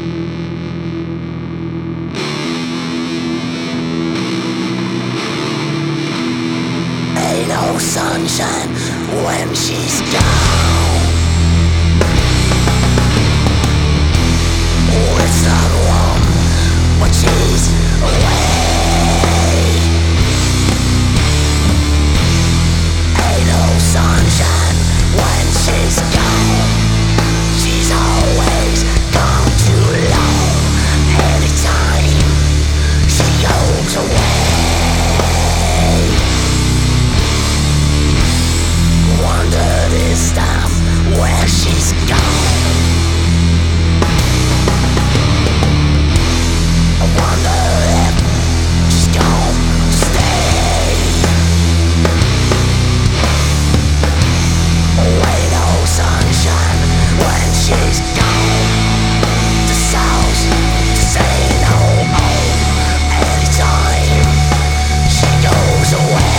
Ain't no sunshine when she's gone. Oh, it's not warm when she's away. Ain't no sunshine when she's gone. She's always gone too long. Anytime she goes away, wonder this time where she's gone. I wonder if she's gonna stay. Ain't no sunshine when she's gone. The sounds just ain't no home. Anytime she goes away.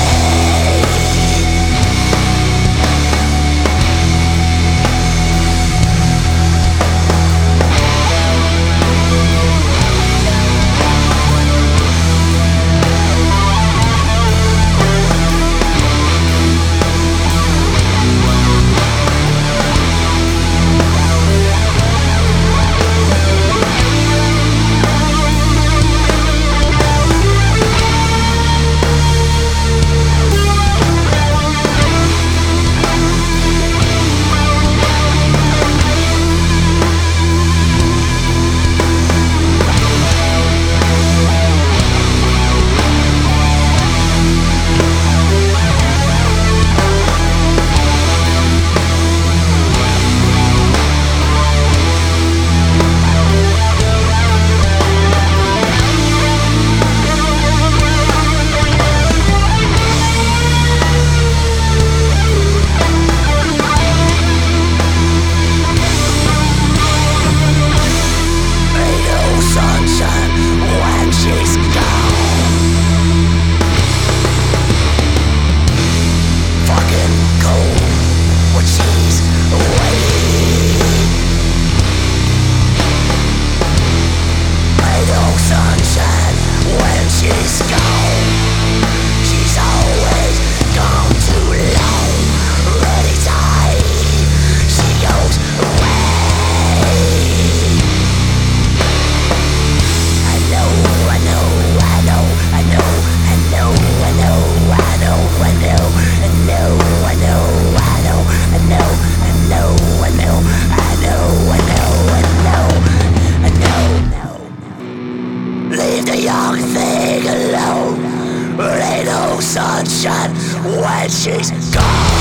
Leave the young thing alone. There ain't no sunshine when she's gone.